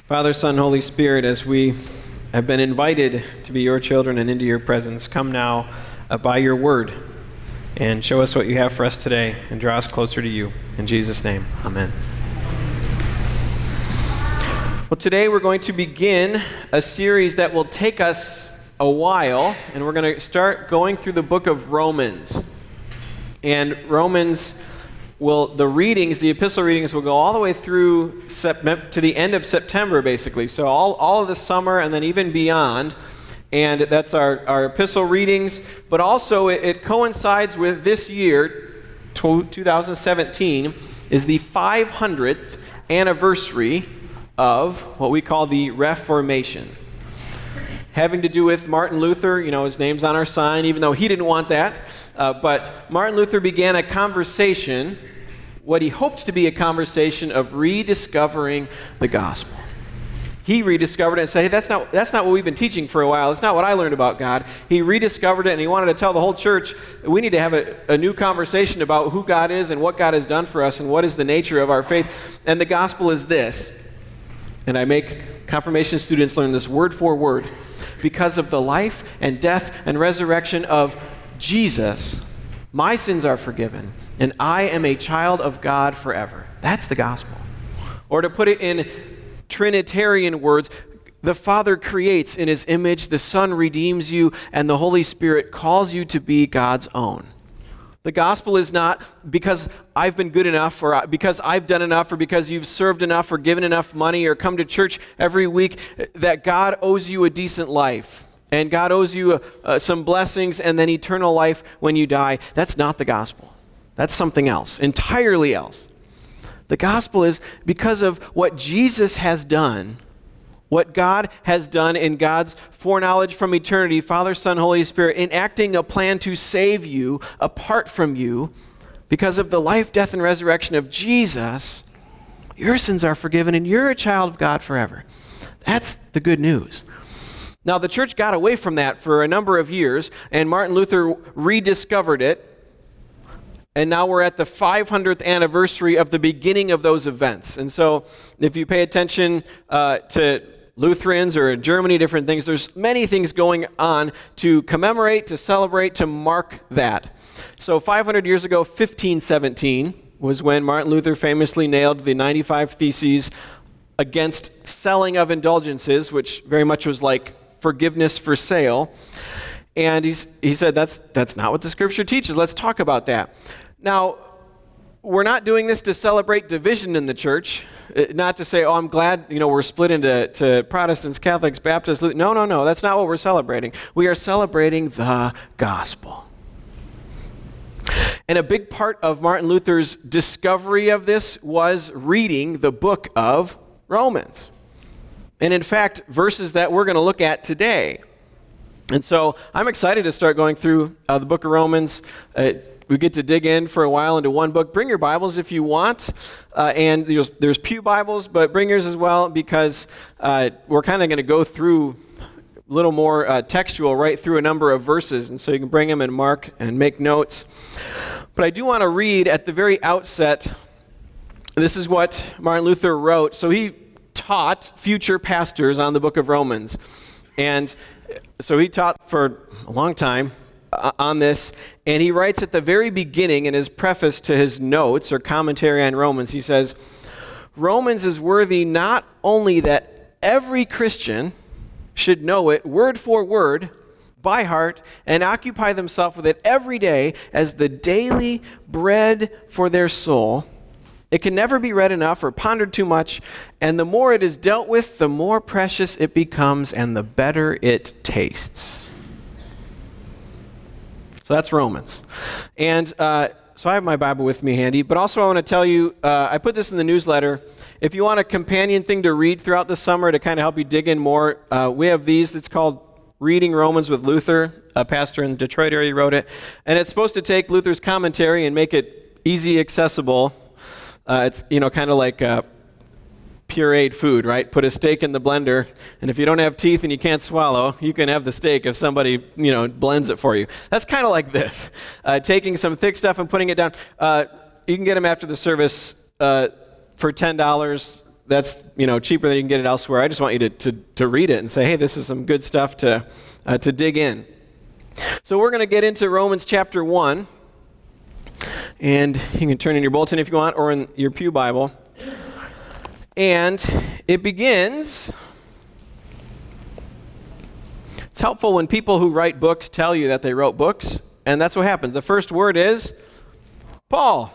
Father, Son, Holy Spirit, as we have been invited to be your children and into your presence, come now by your word and show us what you have for us today and draw us closer to you. In Jesus' name, amen. Well, today we're going to begin a series that will take us a while, and we're going to start going through the book of Romans. And Romans the epistle readings will go all the way through to the end of September, basically. So all of the summer and then even beyond. And that's our epistle readings. But also it coincides with this year, 2017, is the 500th anniversary of what we call the Reformation. Having to do with Martin Luther, his name's on our sign, even though he didn't want that. But Martin Luther began a conversation, what he hoped to be a conversation of rediscovering the gospel. He rediscovered it and said, hey, that's not what we've been teaching for a while. It's not what I learned about God. He rediscovered it, and he wanted to tell the whole church, we need to have a new conversation about who God is and what God has done for us and what is the nature of our faith. And the gospel is this, and I make confirmation students learn this word for word. Because of the life and death and resurrection of Jesus, my sins are forgiven, and I am a child of God forever. That's the gospel. Or to put it in Trinitarian words, the Father creates in His image, the Son redeems you, and the Holy Spirit calls you to be God's own. The gospel is not because I've been good enough, or because I've done enough, or because you've served enough, or given enough money, or come to church every week, that God owes you a decent life, and God owes you some blessings, and then eternal life when you die. That's not the gospel. That's something else, entirely else. The gospel is because of what Jesus has done, what God has done in God's foreknowledge from eternity, Father, Son, Holy Spirit, enacting a plan to save you apart from you. Because of the life, death, and resurrection of Jesus, your sins are forgiven and you're a child of God forever. That's the good news. Now, the church got away from that for a number of years, and Martin Luther rediscovered it. And now we're at the 500th anniversary of the beginning of those events. And so if you pay attention to Lutherans or in Germany, different things, there's many things going on to commemorate, to celebrate, to mark that. So 500 years ago, 1517, was when Martin Luther famously nailed the 95 Theses against selling of indulgences, which very much was like forgiveness for sale. And he said, that's not what the Scripture teaches. Let's talk about that. Now, we're not doing this to celebrate division in the church, not to say, I'm glad, we're split into Protestants, Catholics, Baptists. No, that's not what we're celebrating. We are celebrating the gospel. And a big part of Martin Luther's discovery of this was reading the book of Romans. And in fact, verses that we're going to look at today. And so I'm excited to start going through the book of Romans. We get to dig in for a while into one book. Bring your Bibles if you want. And there's pew Bibles, but bring yours as well, because we're kind of going to go through a little more textual right through a number of verses. And so you can bring them and mark and make notes. But I do want to read at the very outset, this is what Martin Luther wrote. So he taught future pastors on the book of Romans. And so he taught for a long time on this, and he writes at the very beginning in his preface to his notes or commentary on Romans, he says, Romans is worthy not only that every Christian should know it word for word, by heart, and occupy themselves with it every day as the daily bread for their soul. It can never be read enough or pondered too much, and the more it is dealt with, the more precious it becomes and the better it tastes. So that's Romans. And so I have my Bible with me handy, but also I want to tell you, I put this in the newsletter. If you want a companion thing to read throughout the summer to kind of help you dig in more, we have these. It's called Reading Romans with Luther. A pastor in the Detroit area wrote it. And it's supposed to take Luther's commentary and make it easy accessible. It's, kind of like pureed food, right? Put a steak in the blender, and if you don't have teeth and you can't swallow, you can have the steak if somebody, blends it for you. That's kind of like this. Taking some thick stuff and putting it down. You can get them after the service for $10. that's cheaper than you can get it elsewhere. I just want you to read it and say, hey, this is some good stuff to dig in. So we're going to get into Romans chapter 1. And you can turn in your bulletin if you want, or in your pew Bible. And it begins. It's helpful when people who write books tell you that they wrote books, and that's what happens. The first word is Paul.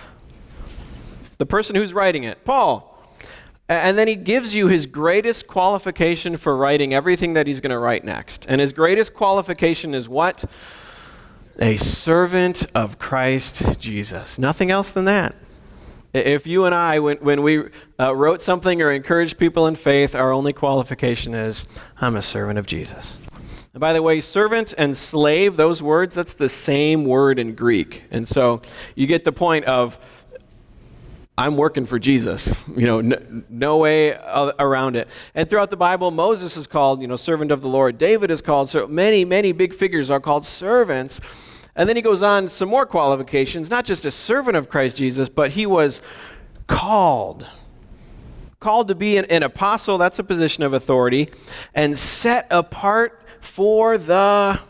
The person who's writing it, Paul. And then he gives you his greatest qualification for writing everything that he's going to write next. And his greatest qualification is what? A servant of Christ Jesus. Nothing else than that. If you and I, when we wrote something or encouraged people in faith, our only qualification is, I'm a servant of Jesus. And by the way, servant and slave, those words, that's the same word in Greek. And so you get the point of, I'm working for Jesus. No way around it. And throughout the Bible, Moses is called, servant of the Lord. David is called, so many big figures are called servants. And then he goes on some more qualifications, not just a servant of Christ Jesus, but he was called. Called to be an apostle, that's a position of authority, and set apart for the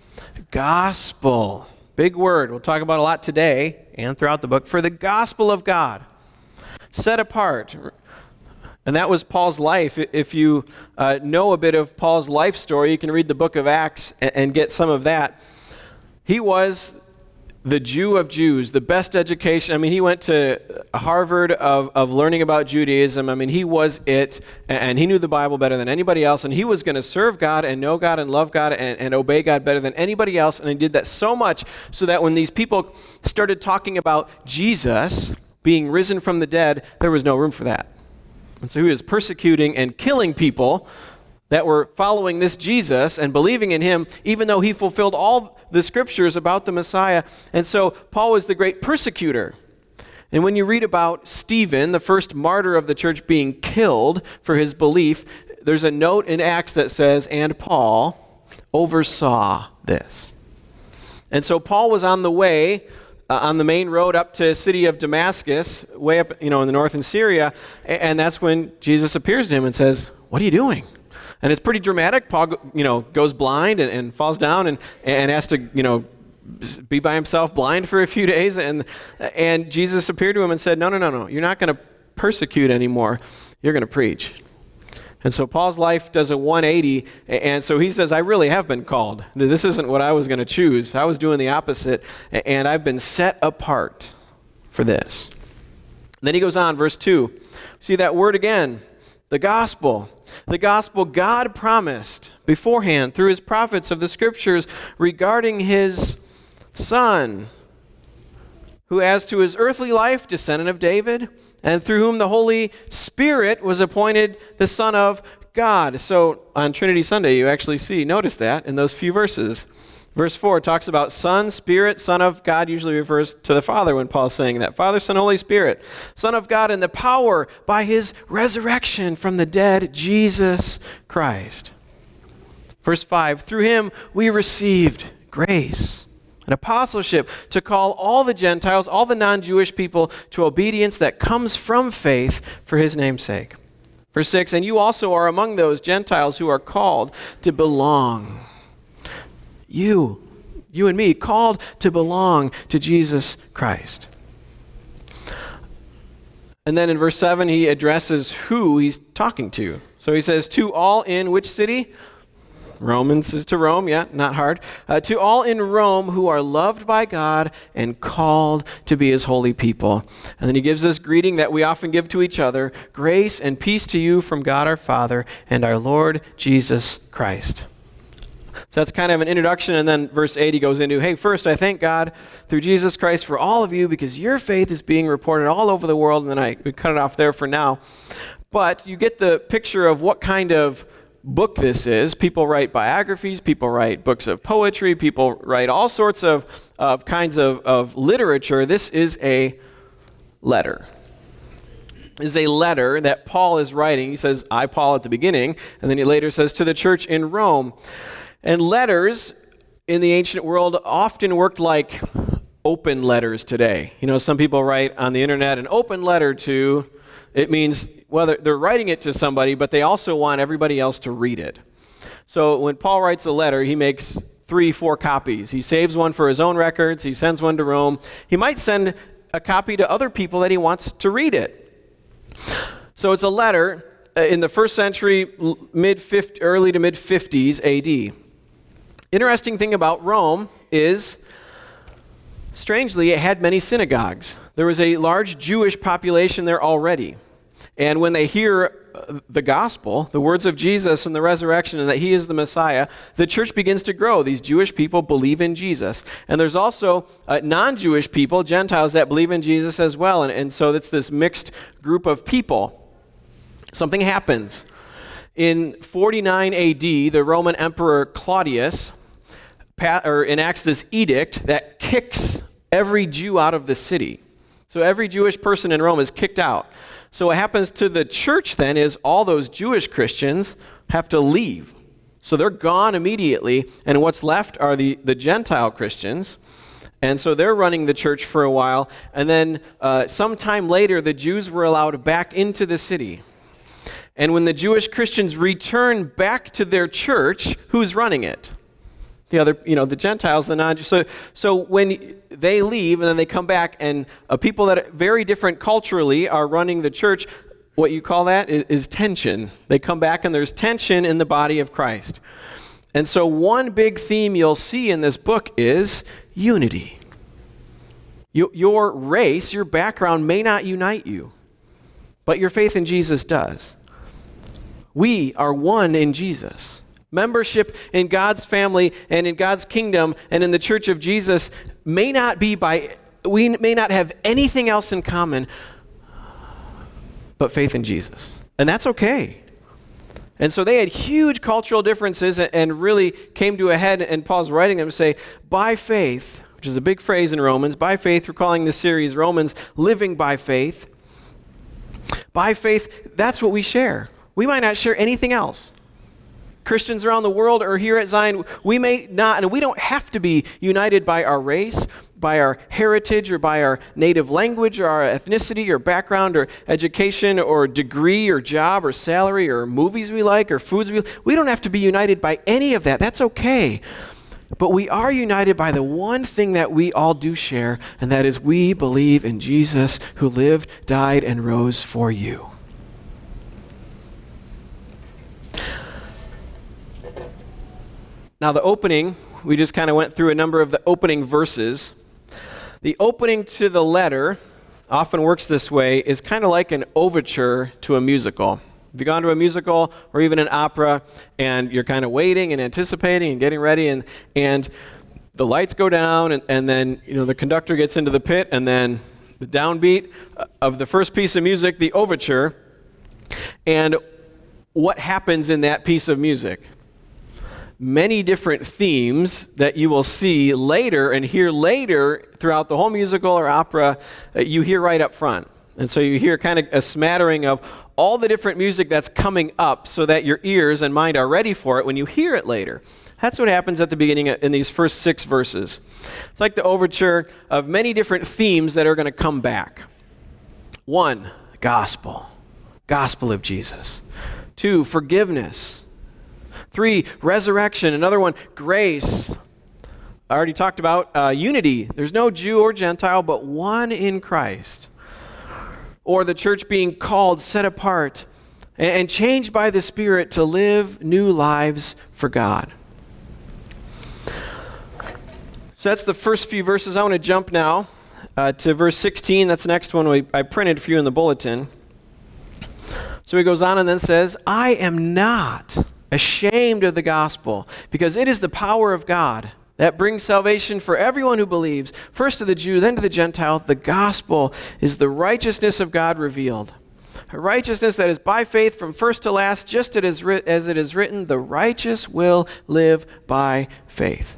gospel. Big word. We'll talk about a lot today and throughout the book. For the gospel of God. Set apart. And that was Paul's life. If you know a bit of Paul's life story, you can read the book of Acts and get some of that. He was the Jew of Jews, the best education. I mean, he went to Harvard of learning about Judaism. I mean, he was it, and he knew the Bible better than anybody else, and he was going to serve God and know God and love God and obey God better than anybody else, and he did that so much so that when these people started talking about Jesus being risen from the dead, there was no room for that. And so he was persecuting and killing people that were following this Jesus and believing in him, even though he fulfilled all the scriptures about the Messiah. And so Paul was the great persecutor. And when you read about Stephen, the first martyr of the church, being killed for his belief, there's a note in Acts that says, and Paul oversaw this. And so Paul was on the way, on the main road up to the city of Damascus, way up in the north in Syria, and that's when Jesus appears to him and says, what are you doing? And it's pretty dramatic. Paul, goes blind and falls down and has to, be by himself blind for a few days. And Jesus appeared to him and said, no. You're not going to persecute anymore. You're going to preach. And so Paul's life does a 180. And so he says, I really have been called. This isn't what I was going to choose. I was doing the opposite. And I've been set apart for this. And then he goes on, verse 2. See that word again, the gospel. The gospel God promised beforehand through his prophets of the scriptures regarding his Son, who as to his earthly life, descendant of David, and through whom the Holy Spirit was appointed the Son of God. So on Trinity Sunday, you actually notice that in those few verses. Verse 4 talks about Son, Spirit, Son of God usually refers to the Father when Paul's saying that. Father, Son, Holy Spirit. Son of God in the power by his resurrection from the dead, Jesus Christ. Verse 5, through him we received grace and apostleship to call all the Gentiles, all the non-Jewish people to obedience that comes from faith for his name's sake. Verse 6, and you also are among those Gentiles who are called to belong. You and me, called to belong to Jesus Christ. And then in verse 7, he addresses who he's talking to. So he says, to all in which city? Romans is to Rome, yeah, not hard. To all in Rome who are loved by God and called to be his holy people. And then he gives this greeting that we often give to each other, grace and peace to you from God our Father and our Lord Jesus Christ. So that's kind of an introduction, and then verse 8 he goes into, hey, first I thank God through Jesus Christ for all of you because your faith is being reported all over the world, and then we cut it off there for now. But you get the picture of what kind of book this is. People write biographies, people write books of poetry, people write all sorts of kinds of literature. This is a letter. This is a letter that Paul is writing. He says, I, Paul, at the beginning, and then he later says to the church in Rome. And letters in the ancient world often worked like open letters today. Some people write on the internet an open letter to it means, well, they're writing it to somebody, but they also want everybody else to read it. So when Paul writes a letter, he makes 3-4 copies. He saves one for his own records. He sends one to Rome. He might send a copy to other people that he wants to read it. So it's a letter in the first century, early to mid-50s AD. Interesting thing about Rome is, strangely, it had many synagogues. There was a large Jewish population there already. And when they hear the gospel, the words of Jesus and the resurrection and that he is the Messiah, the church begins to grow. These Jewish people believe in Jesus. And there's also non-Jewish people, Gentiles, that believe in Jesus as well. And so it's this mixed group of people. Something happens. In 49 AD, the Roman Emperor Claudius enacts this edict that kicks every Jew out of the city. So every Jewish person in Rome is kicked out. So what happens to the church then is all those Jewish Christians have to leave. So they're gone immediately, and what's left are the Gentile Christians. And so they're running the church for a while, and then sometime later the Jews were allowed back into the city. And when the Jewish Christians return back to their church, who's running it? The other, the Gentiles, the non-Jews. So when they leave and then they come back, and people that are very different culturally are running the church, what you call that is tension. They come back and there's tension in the body of Christ. And so one big theme you'll see in this book is unity. Your race, your background may not unite you, but your faith in Jesus does. We are one in Jesus. Membership in God's family and in God's kingdom and in the church of Jesus we may not have anything else in common but faith in Jesus. And that's okay. And so they had huge cultural differences and really came to a head, and Paul's writing them to say, by faith, which is a big phrase in Romans, by faith, we're calling this series Romans, Living by Faith. By faith, that's what we share. We might not share anything else. Christians around the world or here at Zion, we may not, and we don't have to be united by our race, by our heritage, or by our native language, or our ethnicity, or background, or education, or degree, or job, or salary, or movies we like, or foods we like. We don't have to be united by any of that. That's okay. But we are united by the one thing that we all do share, and that is we believe in Jesus who lived, died, and rose for you. Now the opening, we just kind of went through a number of the opening verses. The opening to the letter often works this way, is kind of like an overture to a musical. Have you gone to a musical or even an opera and you're kind of waiting and anticipating and getting ready and the lights go down and then the conductor gets into the pit and then the downbeat of the first piece of music, the overture, and what happens in that piece of music? Many different themes that you will see later and hear later throughout the whole musical or opera, you hear right up front. And so you hear kind of a smattering of all the different music that's coming up so that your ears and mind are ready for it when you hear it later. That's what happens at the beginning in these first 6 verses. It's like the overture of many different themes that are going to come back. 1, gospel of Jesus. 2, forgiveness. 3, resurrection. Another one, grace. I already talked about unity. There's no Jew or Gentile, but one in Christ. Or the church being called, set apart, and changed by the Spirit to live new lives for God. So that's the first few verses. I want to jump now to verse 16. That's the next one I printed for you in the bulletin. So he goes on and then says, I am not ashamed of the gospel, because it is the power of God that brings salvation for everyone who believes, first to the Jew, then to the Gentile. The gospel is the righteousness of God revealed. A righteousness that is by faith from first to last, just as it is written, the righteous will live by faith.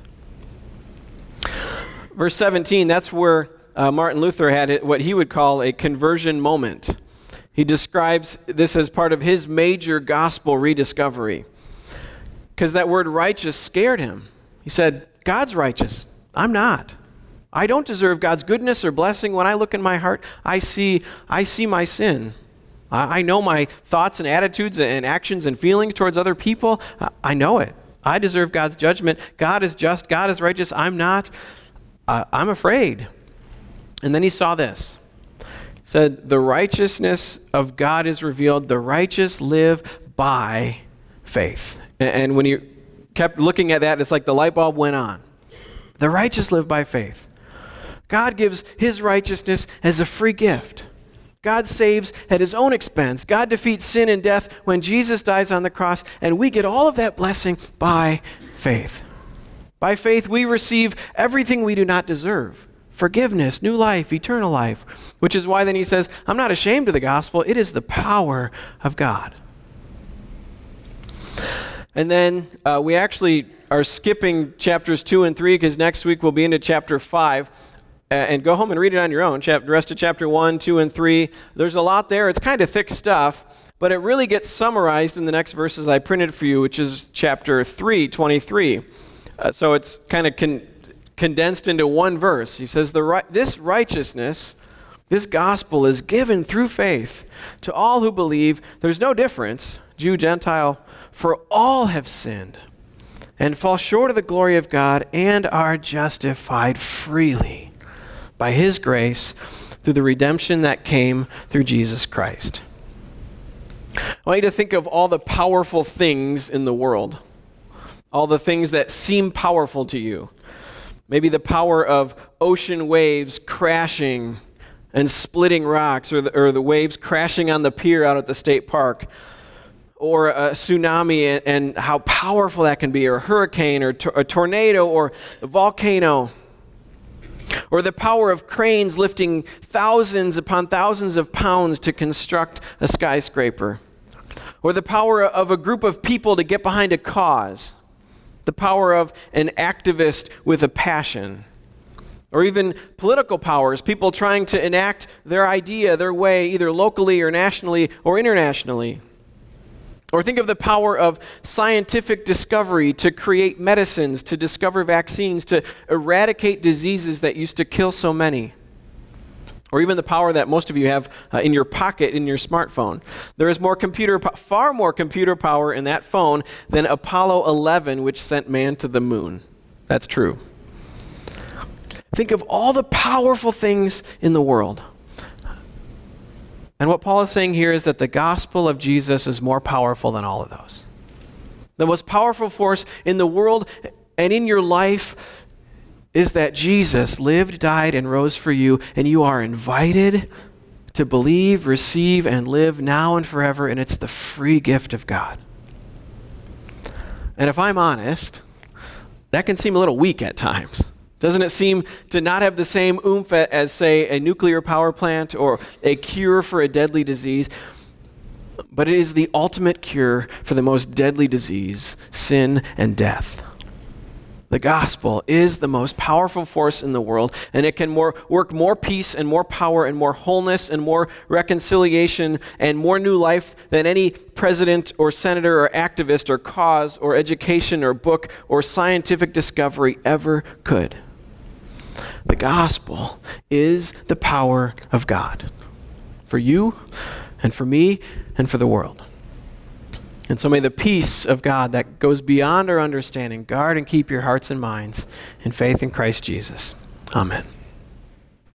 Verse 17, that's where Martin Luther had what he would call a conversion moment. He describes this as part of his major gospel rediscovery, because that word righteous scared him. He said, God's righteous. I'm not. I don't deserve God's goodness or blessing. When I look in my heart, I see my sin. I know my thoughts and attitudes and actions and feelings towards other people. I know it. I deserve God's judgment. God is just. God is righteous. I'm not. I'm afraid. And then he saw this. He said, the righteousness of God is revealed. The righteous live by faith. And when you kept looking at that, it's like the light bulb went on. The righteous live by faith. God gives his righteousness as a free gift. God saves at his own expense. God defeats sin and death when Jesus dies on the cross, and we get all of that blessing by faith. By faith, we receive everything we do not deserve. Forgiveness, new life, eternal life. Which is why then he says, I'm not ashamed of the gospel. It is the power of God. And then we actually are skipping chapters 2 and 3 because next week we'll be into chapter 5. And go home and read it on your own. The rest of chapter 1, 2, and 3. There's a lot there. It's kind of thick stuff, but it really gets summarized in the next verses I printed for you, which is chapter 3, 23. So it's kind of condensed into one verse. He says, this righteousness, this gospel is given through faith to all who believe. There's no difference, Jew, Gentile, for all have sinned and fall short of the glory of God and are justified freely by his grace through the redemption that came through Jesus Christ. I want you to think of all the powerful things in the world, all the things that seem powerful to you. Maybe the power of ocean waves crashing and splitting rocks, or the waves crashing on the pier out at the state park, or a tsunami and how powerful that can be, or a hurricane, or a tornado, or a volcano. Or the power of cranes lifting thousands upon thousands of pounds to construct a skyscraper. Or the power of a group of people to get behind a cause. The power of an activist with a passion. Or even political powers, people trying to enact their idea, their way, either locally or nationally or internationally. Or think of the power of scientific discovery to create medicines, to discover vaccines, to eradicate diseases that used to kill so many. Or even the power that most of you have in your pocket, in your smartphone. There is far more computer power in that phone than Apollo 11, which sent man to the moon. That's true. Think of all the powerful things in the world. And what Paul is saying here is that the gospel of Jesus is more powerful than all of those. The most powerful force in the world and in your life is that Jesus lived, died, and rose for you, and you are invited to believe, receive, and live now and forever, and it's the free gift of God. And if I'm honest, that can seem a little weak at times. Doesn't it seem to not have the same oomph as, say, a nuclear power plant or a cure for a deadly disease? But it is the ultimate cure for the most deadly disease, sin and death. The gospel is the most powerful force in the world, and it can work more peace and more power and more wholeness and more reconciliation and more new life than any president or senator or activist or cause or education or book or scientific discovery ever could. The gospel is the power of God for you and for me and for the world. And so may the peace of God that goes beyond our understanding guard and keep your hearts and minds in faith in Christ Jesus. Amen.